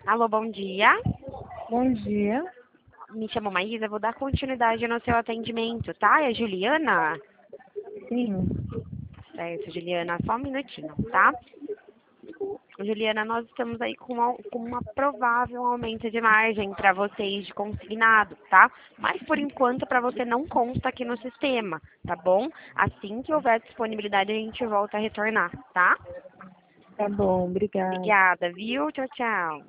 Alô, bom dia. Bom dia. Me chamo Maísa, vou dar continuidade no seu atendimento, tá? É a Juliana? Sim, Certo, Juliana, só um minutinho, tá? Juliana, nós estamos aí com uma provável aumento de margem para vocês de consignado, tá? Mas por enquanto para você não consta aqui no sistema, tá bom? Assim que houver disponibilidade a gente volta a retornar, tá? tá bom, obrigada. Obrigada, viu? Tchau, tchau.